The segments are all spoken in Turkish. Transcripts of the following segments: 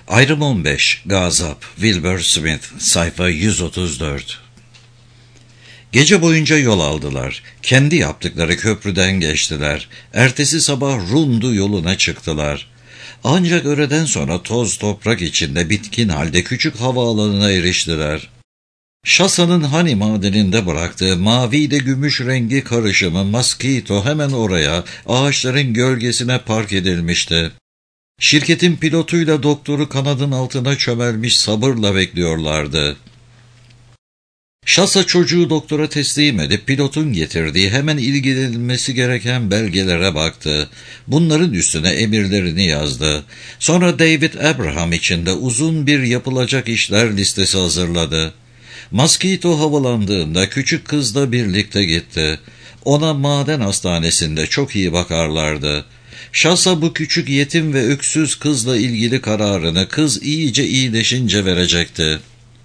Ayrım 15, Gazap, Wilbur Smith, sayfa 134. Gece boyunca yol aldılar. Kendi yaptıkları köprüden geçtiler. Ertesi sabah Rundu yoluna çıktılar. Ancak öğleden sonra toz toprak içinde bitkin halde küçük havaalanına eriştiler. Şasa'nın Hani madeninde bıraktığı mavi ile gümüş rengi karışımı Mosquito hemen oraya, ağaçların gölgesine park edilmişti. Şirketin pilotuyla doktoru kanadın altına çömelmiş sabırla bekliyorlardı. Şasa çocuğu doktora teslim edip pilotun getirdiği hemen ilgilenilmesi gereken belgelere baktı. Bunların üstüne emirlerini yazdı. Sonra David Abraham için de uzun bir yapılacak işler listesi hazırladı. Mosquito havalandığında küçük kızla birlikte gitti. Ona maden hastanesinde çok iyi bakarlardı. Şasa bu küçük yetim ve öksüz kızla ilgili kararını kız iyice iyileşince verecekti.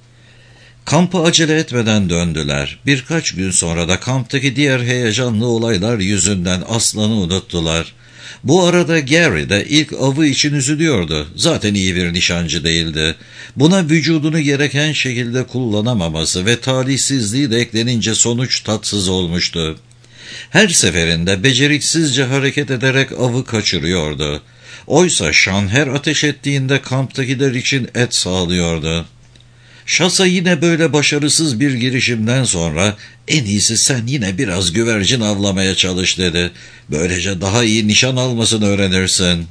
Kampa acele etmeden döndüler. Birkaç gün sonra da kamptaki diğer heyecanlı olaylar yüzünden Aslan'ı unuttular. Bu arada Gary de ilk avı için üzülüyordu. Zaten iyi bir nişancı değildi. Buna vücudunu gereken şekilde kullanamaması ve talihsizliği de eklenince sonuç tatsız olmuştu. Her seferinde beceriksizce hareket ederek avı kaçırıyordu. Oysa Sean her ateş ettiğinde kamptakiler için et sağlıyordu. Şasa yine böyle başarısız bir girişimden sonra en iyisi sen yine biraz güvercin avlamaya çalış dedi. Böylece daha iyi nişan almasını öğrenirsin.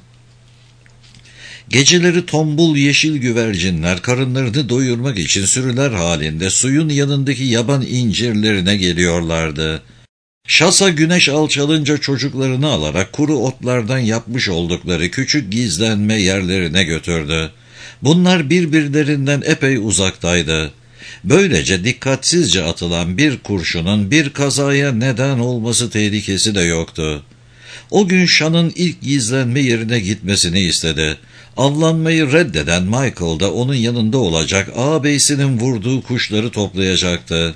Geceleri tombul yeşil güvercinler karınlarını doyurmak için sürüler halinde suyun yanındaki yaban incirlerine geliyorlardı. Şasa güneş alçalınca çocuklarını alarak kuru otlardan yapmış oldukları küçük gizlenme yerlerine götürdü. Bunlar birbirlerinden epey uzaktaydı. Böylece dikkatsizce atılan bir kurşunun bir kazaya neden olması tehlikesi de yoktu. O gün Sean'ın ilk gizlenme yerine gitmesini istedi. Avlanmayı reddeden Michael da onun yanında olacak, ağabeyisinin vurduğu kuşları toplayacaktı.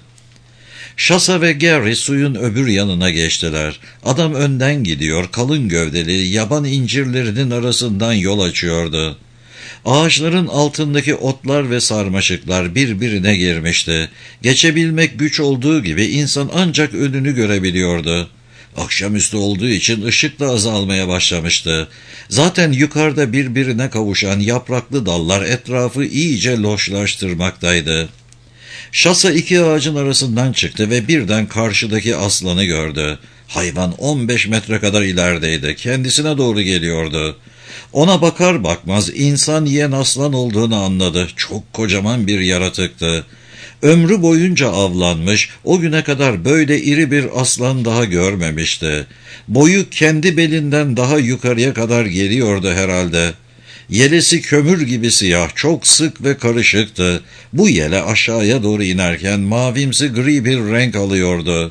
Şasa ve Gary suyun öbür yanına geçtiler. Adam önden gidiyor, kalın gövdeli yaban incirlerinin arasından yol açıyordu. Ağaçların altındaki otlar ve sarmaşıklar birbirine girmişti. Geçebilmek güç olduğu gibi insan ancak önünü görebiliyordu. Akşamüstü olduğu için ışık da azalmaya başlamıştı. Zaten yukarıda birbirine kavuşan yapraklı dallar etrafı iyice loşlaştırmaktaydı. Şasa iki ağacın arasından çıktı ve birden karşıdaki aslanı gördü. Hayvan 15 metre kadar ilerideydi. Kendisine doğru geliyordu. Ona bakar bakmaz insan yiyen aslan olduğunu anladı. Çok kocaman bir yaratıktı. Ömrü boyunca avlanmış, o güne kadar böyle iri bir aslan daha görmemişti. Boyu kendi belinden daha yukarıya kadar geliyordu herhalde. Yelesi kömür gibi siyah, çok sık ve karışıktı. Bu yele aşağıya doğru inerken mavimsi gri bir renk alıyordu.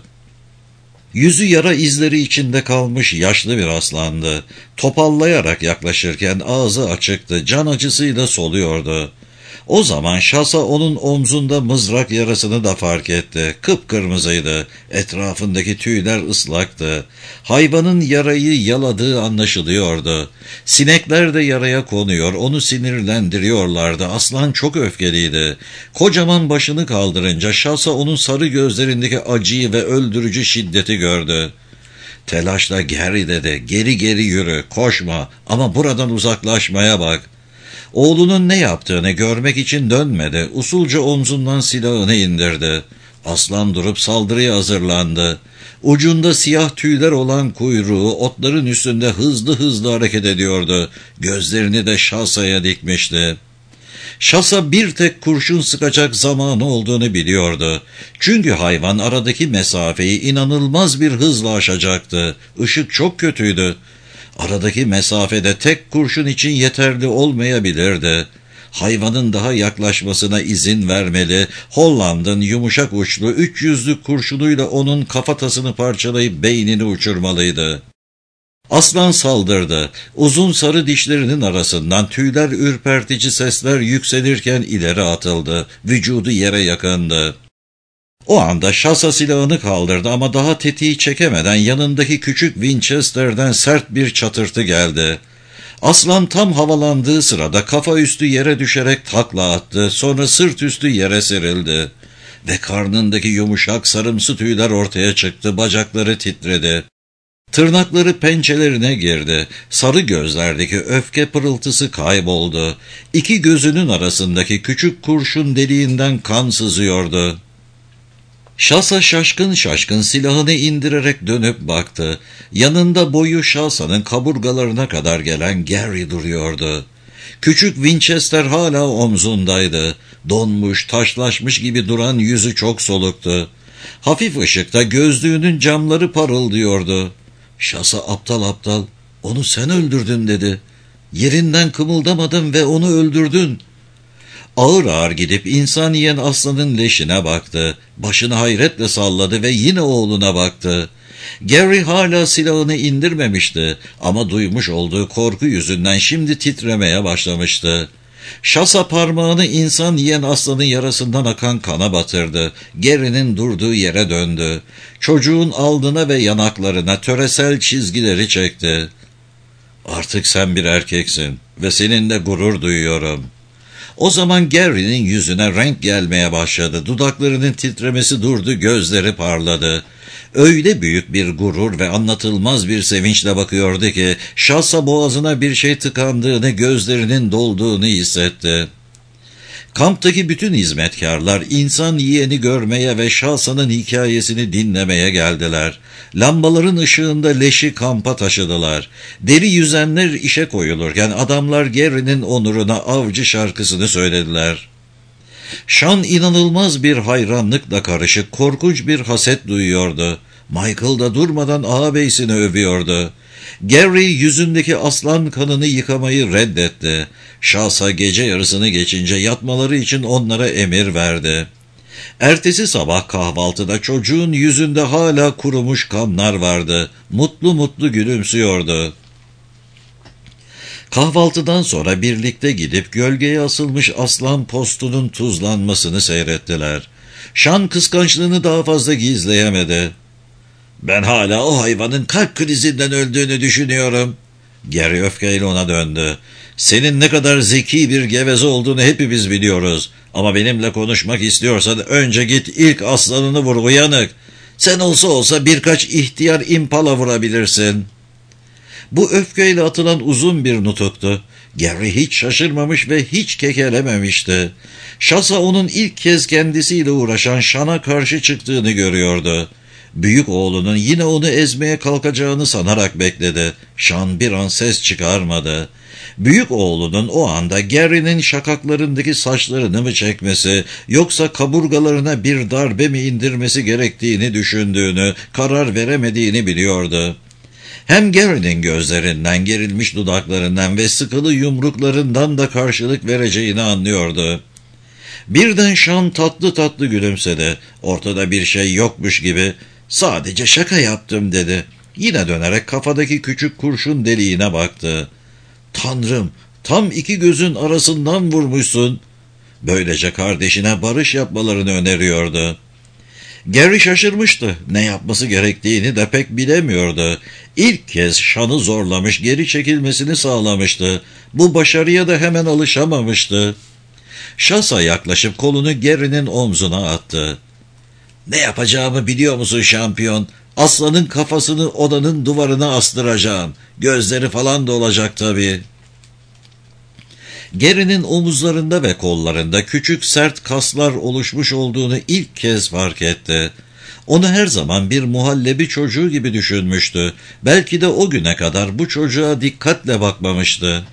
Yüzü yara izleri içinde kalmış yaşlı bir aslandı. Topallayarak yaklaşırken ağzı açıktı, can acısıyla soluyordu. O zaman Şasa onun omzunda mızrak yarasını da fark etti. Kıpkırmızıydı, etrafındaki tüyler ıslaktı. Hayvanın yarayı yaladığı anlaşılıyordu. Sinekler de yaraya konuyor, onu sinirlendiriyorlardı. Aslan çok öfkeliydi. Kocaman başını kaldırınca Şasa onun sarı gözlerindeki acıyı ve öldürücü şiddeti gördü. Telaşla Gary dedi, geri geri yürü, koşma ama buradan uzaklaşmaya bak. Oğlunun ne yaptığını görmek için dönmedi. Usulca omzundan silahını indirdi. Aslan durup saldırıya hazırlandı. Ucunda siyah tüyler olan kuyruğu otların üstünde hızlı hızlı hareket ediyordu. Gözlerini de Şasa'ya dikmişti. Şasa bir tek kurşun sıkacak zamanı olduğunu biliyordu. Çünkü hayvan aradaki mesafeyi inanılmaz bir hızla aşacaktı. Işık çok kötüydü. Aradaki mesafede tek kurşun için yeterli olmayabilirdi. Hayvanın daha yaklaşmasına izin vermeli, Holland'ın yumuşak uçlu 300'lük kurşunuyla onun kafatasını parçalayıp beynini uçurmalıydı. Aslan saldırdı. Uzun sarı dişlerinin arasından tüyler ürpertici sesler yükselirken ileri atıldı. Vücudu yere yakındı. O anda Şasa silahını kaldırdı ama daha tetiği çekemeden yanındaki küçük Winchester'den sert bir çatırtı geldi. Aslan tam havalandığı sırada kafa üstü yere düşerek takla attı, sonra sırt üstü yere serildi. Ve karnındaki yumuşak sarımsı tüyler ortaya çıktı, bacakları titredi. Tırnakları pençelerine girdi, sarı gözlerdeki öfke pırıltısı kayboldu. İki gözünün arasındaki küçük kurşun deliğinden kan sızıyordu. Şasa şaşkın şaşkın silahını indirerek dönüp baktı. Yanında boyu Şasa'nın kaburgalarına kadar gelen Gary duruyordu. Küçük Winchester hala omzundaydı. Donmuş, taşlaşmış gibi duran yüzü çok soluktu. Hafif ışıkta gözlüğünün camları parıldıyordu. Şasa aptal aptal, "Onu sen öldürdün," dedi. "Yerinden kımıldamadın ve onu öldürdün." Ağır ağır gidip insan yiyen aslanın leşine baktı. Başını hayretle salladı ve yine oğluna baktı. Gary hala silahını indirmemişti ama duymuş olduğu korku yüzünden şimdi titremeye başlamıştı. Şasa parmağını insan yiyen aslanın yarasından akan kana batırdı. Gary'nin durduğu yere döndü. Çocuğun alnına ve yanaklarına töresel çizgileri çekti. "Artık sen bir erkeksin ve seninle gurur duyuyorum." O zaman Gary'nin yüzüne renk gelmeye başladı. Dudaklarının titremesi durdu, gözleri parladı. Öyle büyük bir gurur ve anlatılmaz bir sevinçle bakıyordu ki Şasa boğazına bir şey tıkandığını, gözlerinin dolduğunu hissetti. Kamptaki bütün hizmetkarlar insan yiyeni görmeye ve Şasa'nın hikayesini dinlemeye geldiler. Lambaların ışığında leşi kampa taşıdılar. Deri yüzenler işe koyulurken adamlar Gary'nin onuruna avcı şarkısını söylediler. Sean inanılmaz bir hayranlıkla karışık korkunç bir haset duyuyordu. Michael da durmadan ağabeysini övüyordu. Gary yüzündeki aslan kanını yıkamayı reddetti. Şasa gece yarısını geçince yatmaları için onlara emir verdi. Ertesi sabah kahvaltıda çocuğun yüzünde hala kurumuş kanlar vardı. Mutlu mutlu gülümsüyordu. Kahvaltıdan sonra birlikte gidip gölgeye asılmış aslan postunun tuzlanmasını seyrettiler. Sean kıskançlığını daha fazla gizleyemedi. "Ben hala o hayvanın kalp krizinden öldüğünü düşünüyorum." Gary öfkeyle ona döndü. "Senin ne kadar zeki bir geveze olduğunu hepimiz biliyoruz. Ama benimle konuşmak istiyorsan önce git ilk aslanını vur, uyanık. Sen olsa birkaç ihtiyar impala vurabilirsin." Bu öfkeyle atılan uzun bir nutuktu. Gary hiç şaşırmamış ve hiç kekelememişti. Şasa onun ilk kez kendisiyle uğraşan Sean'a karşı çıktığını görüyordu. Büyük oğlunun yine onu ezmeye kalkacağını sanarak bekledi. Sean bir an ses çıkarmadı. Büyük oğlunun o anda Gary'nin şakaklarındaki saçlarını mı çekmesi, yoksa kaburgalarına bir darbe mi indirmesi gerektiğini düşündüğünü, karar veremediğini biliyordu. Hem Gary'nin gözlerinden, gerilmiş dudaklarından ve sıkılı yumruklarından da karşılık vereceğini anlıyordu. Birden Sean tatlı tatlı gülümsedi. Ortada bir şey yokmuş gibi, "Sadece şaka yaptım," dedi. Yine dönerek kafadaki küçük kurşun deliğine baktı. "Tanrım, tam iki gözün arasından vurmuşsun." Böylece kardeşine barış yapmalarını öneriyordu. Gary şaşırmıştı. Ne yapması gerektiğini de pek bilemiyordu. İlk kez Sean'ı zorlamış, geri çekilmesini sağlamıştı. Bu başarıya da hemen alışamamıştı. Şasa yaklaşıp kolunu Gary'nin omzuna attı. "Ne yapacağımı biliyor musun şampiyon? Aslanın kafasını odanın duvarına astıracağım. Gözleri falan da olacak tabii." Gary'nin omuzlarında ve kollarında küçük sert kaslar oluşmuş olduğunu ilk kez fark etti. Onu her zaman bir muhallebi çocuğu gibi düşünmüştü. Belki de o güne kadar bu çocuğa dikkatle bakmamıştı.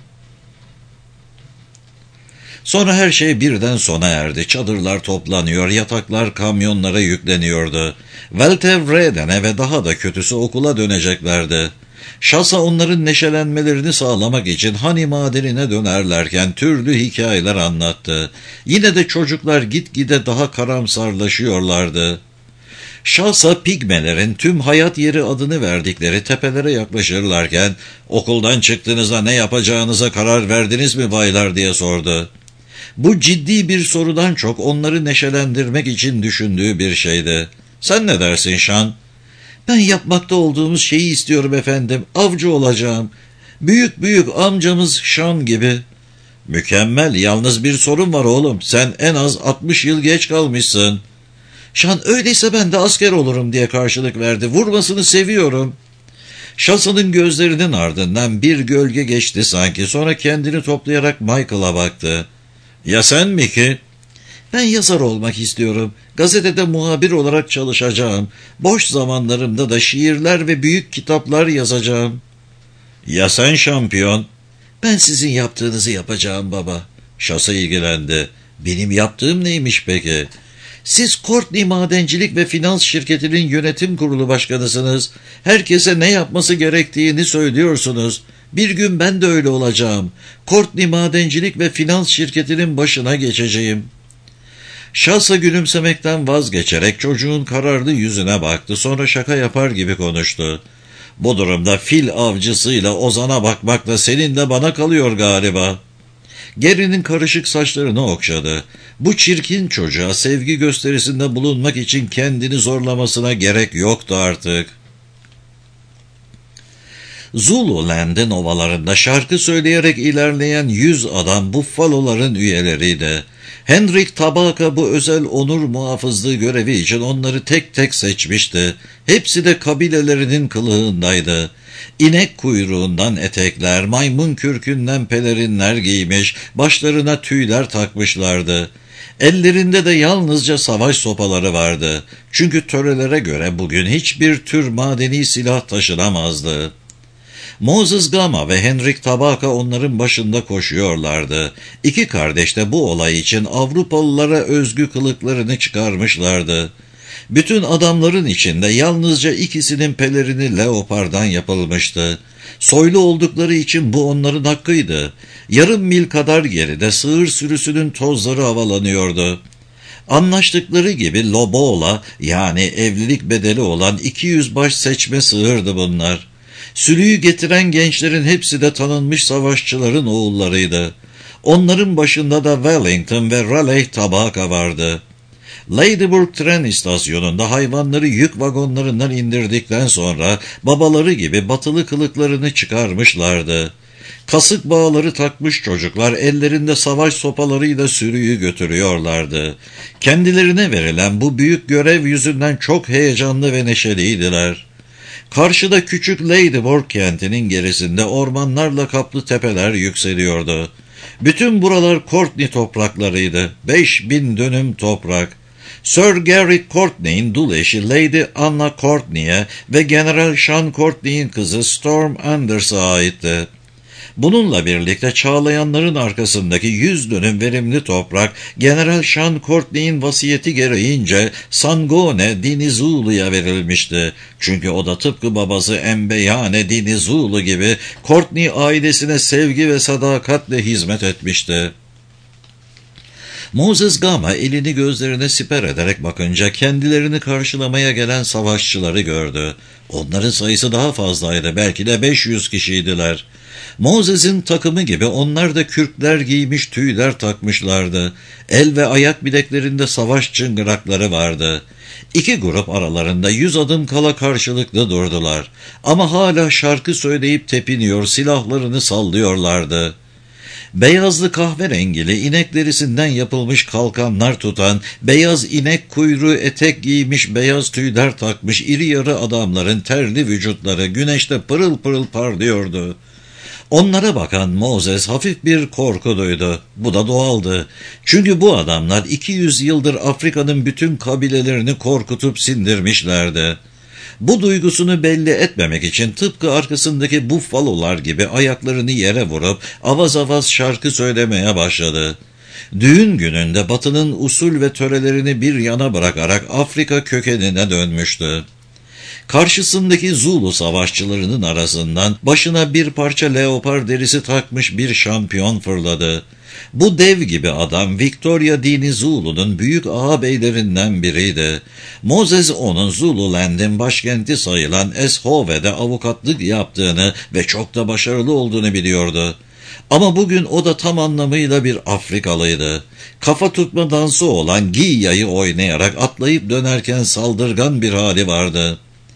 Sonra her şey birden sona erdi. Çadırlar toplanıyor, yataklar kamyonlara yükleniyordu. Veltevre'den ve daha da kötüsü okula döneceklerdi. Şasa onların neşelenmelerini sağlamak için Hani madenine dönerlerken türlü hikayeler anlattı. Yine de çocuklar gitgide daha karamsarlaşıyorlardı. Şasa pigmelerin tüm hayat yeri adını verdikleri tepelere yaklaşırlarken "Okuldan çıktığınızda ne yapacağınıza karar verdiniz mi baylar?" diye sordu. Bu ciddi bir sorudan çok onları neşelendirmek için düşündüğü bir şeydi. "Sen ne dersin Sean?" "Ben yapmakta olduğumuz şeyi istiyorum efendim. Avcı olacağım. Büyük büyük amcamız Şan gibi. Mükemmel, yalnız bir sorun var oğlum. Sen en az 60 yıl geç kalmışsın. Şan öyleyse ben de asker olurum diye karşılık verdi. Vurmasını seviyorum. Şasa'nın gözlerinin ardından bir gölge geçti sanki. Sonra kendini toplayarak Michael'a baktı. Ya sen mi ki? Ben yazar olmak istiyorum. Gazetede muhabir olarak çalışacağım. Boş zamanlarımda da şiirler ve büyük kitaplar yazacağım. Ya sen şampiyon? Ben sizin yaptığınızı yapacağım baba. Şasa ilgilendi. Benim yaptığım neymiş peki? Siz Courtney Madencilik ve Finans Şirketi'nin yönetim kurulu başkanısınız. Herkese ne yapması gerektiğini söylüyorsunuz. Bir gün ben de öyle olacağım. Courtney Madencilik ve Finans Şirketi'nin başına geçeceğim. Şasa gülümsemekten vazgeçerek çocuğun kararlı yüzüne baktı. Sonra şaka yapar gibi konuştu. Bu durumda fil avcısıyla Ozan'a bakmakla senin de bana kalıyor galiba. Gary'nin karışık saçlarını okşadı. Bu çirkin çocuğa sevgi gösterisinde bulunmak için kendini zorlamasına gerek yoktu artık. Zululand'in ovalarında şarkı söyleyerek ilerleyen 100 adam Buffalo'ların üyeleriydi. Henrik Tabaka bu özel onur muhafızlığı görevi için onları tek tek seçmişti. Hepsi de kabilelerinin kılığındaydı. İnek kuyruğundan etekler, maymun kürkünden pelerinler giymiş, başlarına tüyler takmışlardı. Ellerinde de yalnızca savaş sopaları vardı. Çünkü törelere göre bugün hiçbir tür madeni silah taşınamazdı. Moses Gama ve Henrik Tabaka onların başında koşuyorlardı. İki kardeş de bu olay için Avrupalılara özgü kılıklarını çıkarmışlardı. Bütün adamların içinde yalnızca ikisinin pelerini leopardan yapılmıştı. Soylu oldukları için bu onların hakkıydı. Yarım mil kadar geride sığır sürüsünün tozları havalanıyordu. Anlaştıkları gibi lobola, yani evlilik bedeli olan 200 baş seçme sığırdı bunlar. Sülüğü getiren gençlerin hepsi de tanınmış savaşçıların oğullarıydı. Onların başında da Wellington ve Raleigh Tabaka vardı. Ladyburg tren istasyonunda hayvanları yük vagonlarından indirdikten sonra babaları gibi batılı kılıklarını çıkarmışlardı. Kasık bağları takmış çocuklar ellerinde savaş sopalarıyla sürüyü götürüyorlardı. Kendilerine verilen bu büyük görev yüzünden çok heyecanlı ve neşeliydiler. Karşıda küçük Ladyburg kentinin gerisinde ormanlarla kaplı tepeler yükseliyordu. Bütün buralar Courtney topraklarıydı. 5000 dönüm toprak. Sir Gary Courtney'in dul eşi Lady Anna Courtney'e ve General Sean Courtney'in kızı Storm Anders'a aitti. Bununla birlikte çağlayanların arkasındaki 100 dönüm verimli toprak, General Sean Courtney'in vasiyeti gereğince Sangone Dinizulu'ya verilmişti. Çünkü o da tıpkı babası Embeyane Dinizulu gibi Courtney ailesine sevgi ve sadakatle hizmet etmişti. Moses Gama elini gözlerine siper ederek bakınca kendilerini karşılamaya gelen savaşçıları gördü. Onların sayısı daha fazlaydı, belki de 500 kişiydiler. Moses'in takımı gibi onlar da kürkler giymiş, tüyler takmışlardı. El ve ayak bileklerinde savaş çıngırakları vardı. İki grup aralarında 100 adım kala karşılıklı durdular. Ama hala şarkı söyleyip tepiniyor, silahlarını sallıyorlardı. Beyazlı kahverengili inek derisinden yapılmış kalkanlar tutan, beyaz inek kuyruğu etek giymiş, beyaz tüyler takmış iri yarı adamların terli vücutları güneşte pırıl pırıl parlıyordu. Onlara bakan Moses hafif bir korku duydu. Bu da doğaldı. Çünkü bu adamlar 200 yıldır Afrika'nın bütün kabilelerini korkutup sindirmişlerdi. Bu duygusunu belli etmemek için tıpkı arkasındaki buffalolar gibi ayaklarını yere vurup avaz avaz şarkı söylemeye başladı. Düğün gününde Batı'nın usul ve törelerini bir yana bırakarak Afrika kökenine dönmüştü. Karşısındaki Zulu savaşçılarının arasından başına bir parça leopar derisi takmış bir şampiyon fırladı. Bu dev gibi adam Victoria Dinizulu'nun büyük ağabeylerinden biriydi. Moses onun Zululand'in başkenti sayılan Eshove'de avukatlık yaptığını ve çok da başarılı olduğunu biliyordu. Ama bugün o da tam anlamıyla bir Afrikalıydı. Kafa tutma dansı olan Giya'yı oynayarak atlayıp dönerken saldırgan bir hali vardı.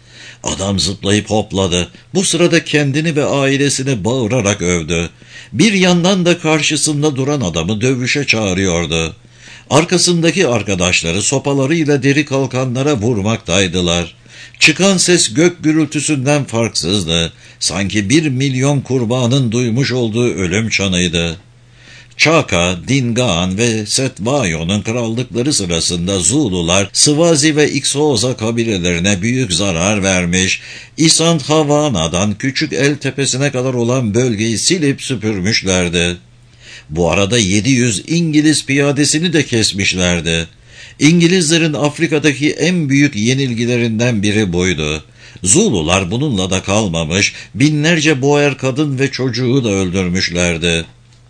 Adam zıplayıp hopladı. Bu sırada kendini ve ailesini bağırarak övdü. Bir yandan da karşısında duran adamı dövüşe çağırıyordu. Arkasındaki arkadaşları sopalarıyla deri kalkanlara vurmaktaydılar. Çıkan ses gök gürültüsünden farksızdı. Sanki 1 milyon kurbanın duymuş olduğu ölüm çanıydı. Chaka, Dingaan ve Setvayo'nun krallıkları sırasında Zulular, Swazi ve Xhosa kabilelerine büyük zarar vermiş, Isandhavana'dan Küçük El Tepesi'ne kadar olan bölgeyi silip süpürmüşlerdi. Bu arada 700 İngiliz piyadesini de kesmişlerdi. İngilizlerin Afrika'daki en büyük yenilgilerinden biri buydu. Zulular bununla da kalmamış, binlerce Boer kadın ve çocuğu da öldürmüşlerdi.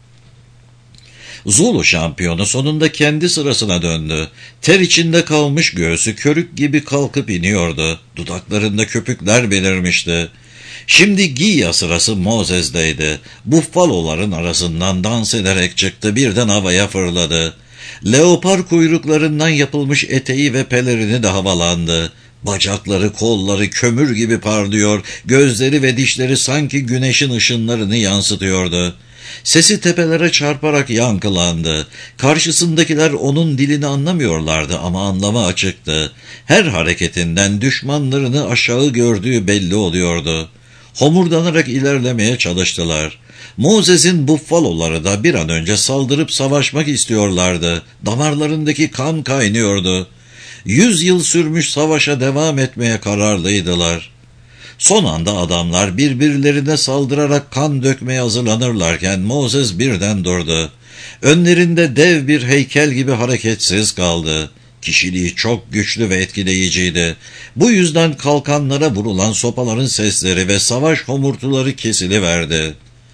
Zulu şampiyonu sonunda kendi sırasına döndü. Ter içinde kalmış göğsü körük gibi kalkıp iniyordu. Dudaklarında köpükler belirmişti. Şimdi Giya sırası Moses'deydi. Buffaloların arasından dans ederek çıktı, birden havaya fırladı. Leopar kuyruklarından yapılmış eteği ve pelerini de havalandı. Bacakları, kolları kömür gibi parlıyor, gözleri ve dişleri sanki güneşin ışınlarını yansıtıyordu. Sesi tepelere çarparak yankılandı. Karşısındakiler onun dilini anlamıyorlardı ama anlamı açıktı. Her hareketinden düşmanlarını aşağı gördüğü belli oluyordu. Homurdanarak ilerlemeye çalıştılar. Moses'in buffaloları da bir an önce saldırıp savaşmak istiyorlardı. Damarlarındaki kan kaynıyordu. 100 yıl sürmüş savaşa devam etmeye kararlıydılar. Son anda adamlar birbirlerine saldırarak kan dökmeye hazırlanırlarken Moses birden durdu. Önlerinde dev bir heykel gibi hareketsiz kaldı. Kişiliği çok güçlü ve etkileyiciydi. Bu yüzden kalkanlara vurulan sopaların sesleri ve savaş homurtuları kesiliverdi.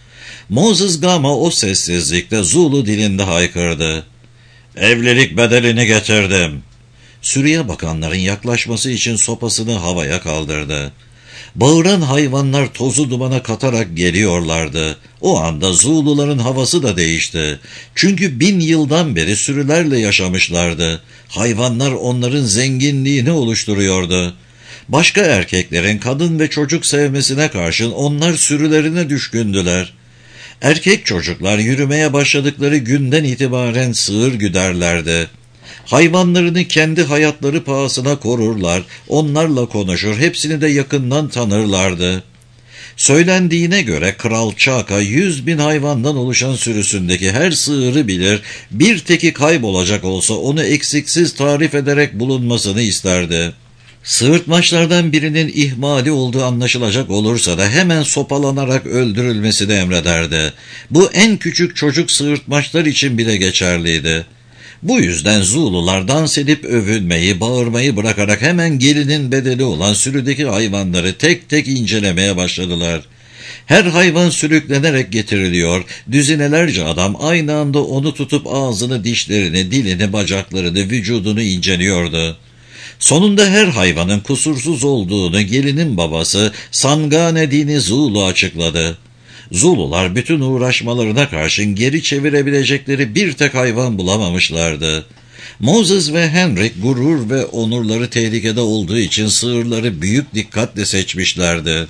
Moses Gama o sessizlikte Zulu dilinde haykırdı. "Evlilik bedelini getirdim." Sürüye bakanların yaklaşması için sopasını havaya kaldırdı. Bağıran hayvanlar tozu dumana katarak geliyorlardı. O anda Zuluların havası da değişti. Çünkü 1000 yıldan beri sürülerle yaşamışlardı. Hayvanlar onların zenginliğini oluşturuyordu. Başka erkeklerin kadın ve çocuk sevmesine karşın onlar sürülerine düşkündüler. Erkek çocuklar yürümeye başladıkları günden itibaren sığır güderlerdi. Hayvanlarını kendi hayatları pahasına korurlar, onlarla konuşur, hepsini de yakından tanırlardı. Söylendiğine göre Kral Chaka 100.000 hayvandan oluşan sürüsündeki her sığırı bilir, bir teki kaybolacak olsa onu eksiksiz tarif ederek bulunmasını isterdi. Sığırtmaçlardan birinin ihmali olduğu anlaşılacak olursa da hemen sopalanarak öldürülmesini emrederdi. Bu en küçük çocuk sığırtmaçlar için bile geçerliydi. Bu yüzden Zulular dans edip övünmeyi, bağırmayı bırakarak hemen gelinin bedeli olan sürüdeki hayvanları tek tek incelemeye başladılar. Her hayvan sürüklenerek getiriliyor, düzinelerce adam aynı anda onu tutup ağzını, dişlerini, dilini, bacaklarını, vücudunu inceliyordu. Sonunda her hayvanın kusursuz olduğunu gelinin babası Sangane Dini Zulu açıkladı. Zulular bütün uğraşmalarına karşın geri çevirebilecekleri bir tek hayvan bulamamışlardı. Moses ve Henrik gurur ve onurları tehlikede olduğu için sığırları büyük dikkatle seçmişlerdi.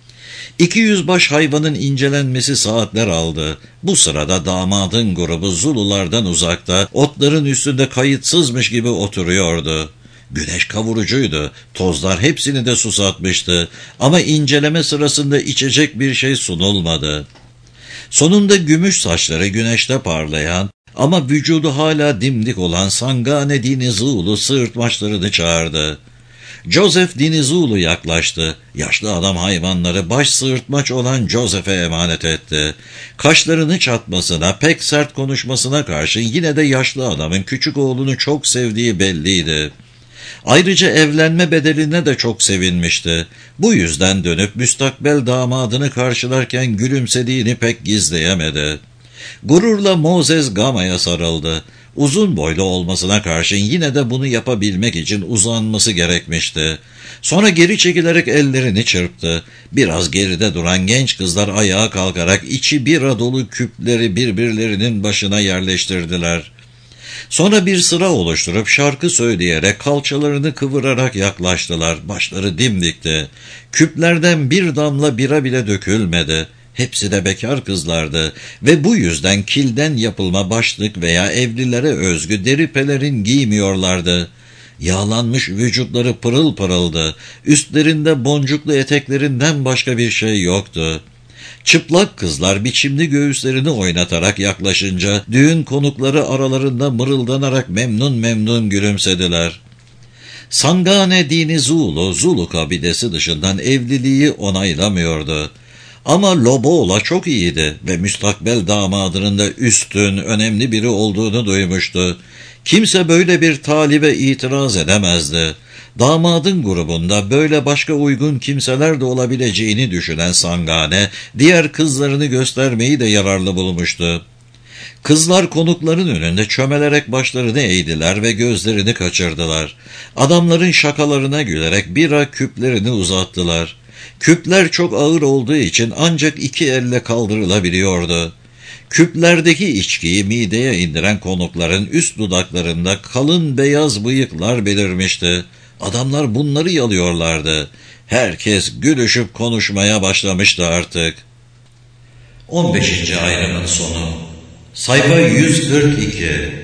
200 baş hayvanın incelenmesi saatler aldı. Bu sırada damadın grubu Zululardan uzakta, otların üstünde kayıtsızmış gibi oturuyordu. Güneş kavurucuydu, tozlar hepsini de susatmıştı ama inceleme sırasında içecek bir şey sunulmadı. Sonunda gümüş saçları güneşte parlayan ama vücudu hala dimdik olan Sangane Dini Zulu sığırtmaçlarını çağırdı. Joseph Dini Zulu yaklaştı. Yaşlı adam hayvanları baş sığırtmaç olan Joseph'e emanet etti. Kaşlarını çatmasına, pek sert konuşmasına karşın yine de yaşlı adamın küçük oğlunu çok sevdiği belliydi. Ayrıca evlenme bedeline de çok sevinmişti. Bu yüzden dönüp müstakbel damadını karşılarken gülümsediğini pek gizleyemedi. Gururla Moses Gama'ya sarıldı. Uzun boylu olmasına karşın yine de bunu yapabilmek için uzanması gerekmişti. Sonra geri çekilerek ellerini çırptı. Biraz geride duran genç kızlar ayağa kalkarak içi bira dolu küpleri birbirlerinin başına yerleştirdiler. Sonra bir sıra oluşturup şarkı söyleyerek, kalçalarını kıvırarak yaklaştılar. Başları dimdikti. Küplerden bir damla bira bile dökülmedi. Hepsi de bekar kızlardı ve bu yüzden kilden yapılma başlık veya evlilere özgü deri pelerin giymiyorlardı. Yağlanmış vücutları pırıl pırıldı. Üstlerinde boncuklu eteklerinden başka bir şey yoktu. Çıplak kızlar biçimli göğüslerini oynatarak yaklaşınca düğün konukları aralarında mırıldanarak memnun memnun gülümsediler. Sangane dini Zulu kabilesi dışından evliliği onaylamıyordu. Ama Lobola çok iyiydi ve müstakbel damadının da üstün, önemli biri olduğunu duymuştu. Kimse böyle bir talibe itiraz edemezdi. Damadın grubunda böyle başka uygun kimseler de olabileceğini düşünen Sangane, diğer kızlarını göstermeyi de yararlı bulmuştu. Kızlar konukların önünde çömelerek başlarını eğdiler ve gözlerini kaçırdılar. Adamların şakalarına gülerek bira küplerini uzattılar. Küpler çok ağır olduğu için ancak 2 elle kaldırılabiliyordu. Küplerdeki içkiyi mideye indiren konukların üst dudaklarında kalın beyaz bıyıklar belirmişti. Adamlar bunları yalıyorlardı. Herkes gülüşüp konuşmaya başlamıştı artık. 15. ayrımın sonu. Sayfa 142.